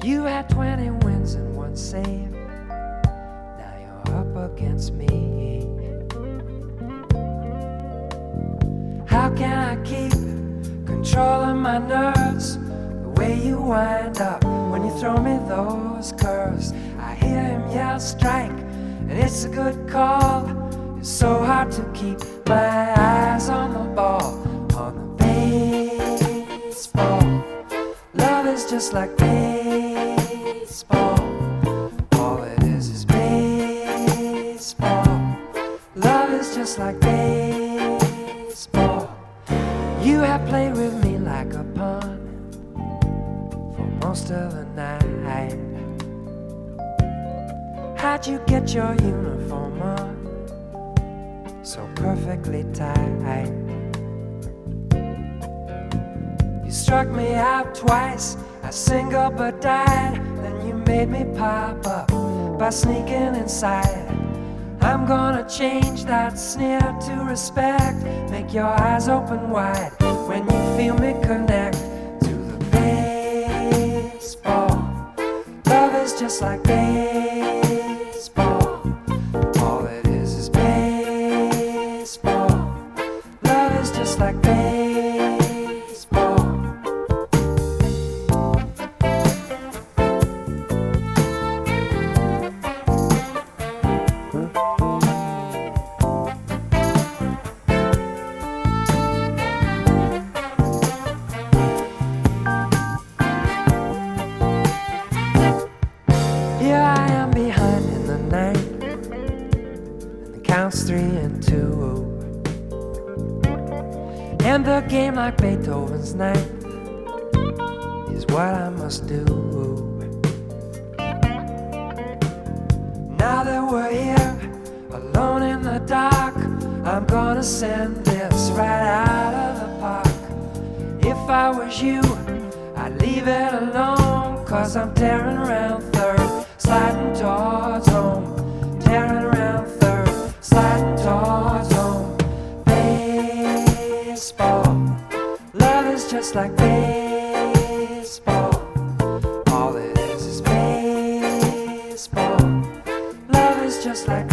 You had 20 wins and one save. Now you're up against me. How can I keep controlling my nerves? The way you wind up when you throw me those curves. I hear him yell strike, and it's a good call. It's so hard to keep my eyes on the ball, on the baseball. Love is just like baseball. All it is baseball. Love is just like baseball. You have played with me like a pawn for most of the night. How'd you get your uniform on so perfectly tight? You struck me out twice, I single but died. Then you made me pop up by sneaking inside. I'm gonna change that sneer to respect. Make your eyes open wide when you feel me connect to the baseball. Love is just like baseball. All it is baseball. Love is just like baseball. Here I am behind in the night, and the count's 3-2. And the game like Beethoven's night is what I must do. Now that we're here, alone in the dark, I'm gonna send this right out of the park. If I was you, I'd leave it alone, 'cause I'm tearing around third, sliding towards home. Tearing around third, sliding towards home. Baseball, love is just like baseball. All it is baseball. Love is just like